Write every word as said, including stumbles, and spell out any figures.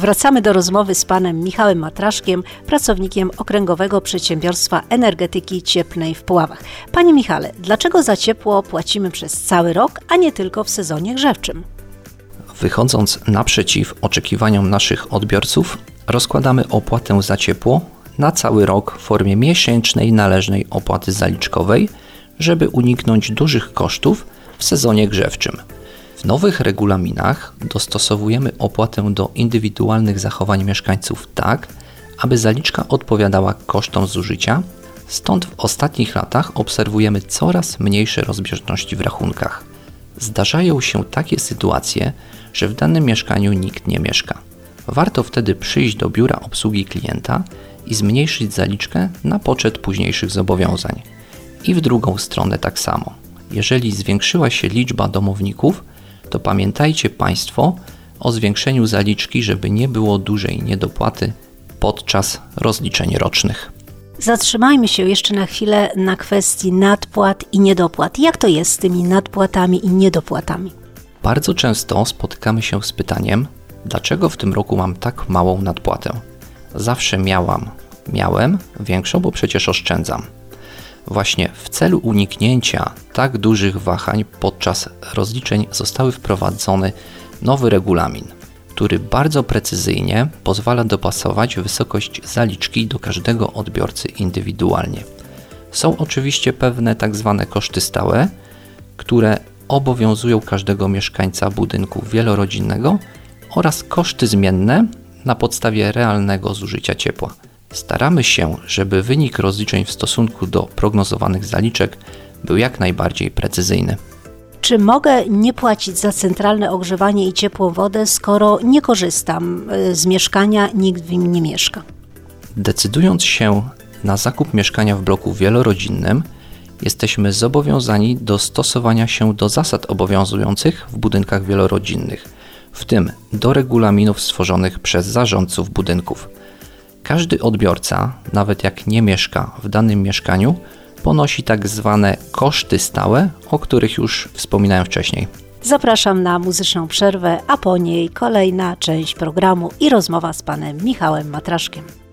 Wracamy do rozmowy z panem Michałem Matraszkiem, pracownikiem Okręgowego Przedsiębiorstwa Energetyki Cieplnej w Puławach. Panie Michale, dlaczego za ciepło płacimy przez cały rok, a nie tylko w sezonie grzewczym? Wychodząc naprzeciw oczekiwaniom naszych odbiorców, rozkładamy opłatę za ciepło na cały rok w formie miesięcznej należnej opłaty zaliczkowej, żeby uniknąć dużych kosztów w sezonie grzewczym. W nowych regulaminach dostosowujemy opłatę do indywidualnych zachowań mieszkańców tak, aby zaliczka odpowiadała kosztom zużycia, stąd w ostatnich latach obserwujemy coraz mniejsze rozbieżności w rachunkach. Zdarzają się takie sytuacje, że w danym mieszkaniu nikt nie mieszka. Warto wtedy przyjść do biura obsługi klienta i zmniejszyć zaliczkę na poczet późniejszych zobowiązań. I w drugą stronę tak samo. Jeżeli zwiększyła się liczba domowników, to pamiętajcie Państwo o zwiększeniu zaliczki, żeby nie było dużej niedopłaty podczas rozliczeń rocznych. Zatrzymajmy się jeszcze na chwilę na kwestii nadpłat i niedopłat. Jak to jest z tymi nadpłatami i niedopłatami? Bardzo często spotykamy się z pytaniem, dlaczego w tym roku mam tak małą nadpłatę? Zawsze miałam, miałem większą, bo przecież oszczędzam. Właśnie w celu uniknięcia tak dużych wahań podczas rozliczeń zostały wprowadzony nowy regulamin, który bardzo precyzyjnie pozwala dopasować wysokość zaliczki do każdego odbiorcy indywidualnie. Są oczywiście pewne tak zwane koszty stałe, które obowiązują każdego mieszkańca budynku wielorodzinnego oraz koszty zmienne na podstawie realnego zużycia ciepła. Staramy się, żeby wynik rozliczeń w stosunku do prognozowanych zaliczek był jak najbardziej precyzyjny. Czy mogę nie płacić za centralne ogrzewanie i ciepłą wodę, skoro nie korzystam z mieszkania, nikt w nim nie mieszka? Decydując się na zakup mieszkania w bloku wielorodzinnym, jesteśmy zobowiązani do stosowania się do zasad obowiązujących w budynkach wielorodzinnych, w tym do regulaminów stworzonych przez zarządców budynków. Każdy odbiorca, nawet jak nie mieszka w danym mieszkaniu, ponosi tak zwane koszty stałe, o których już wspominałem wcześniej. Zapraszam na muzyczną przerwę, a po niej kolejna część programu i rozmowa z panem Michałem Matraszkiem.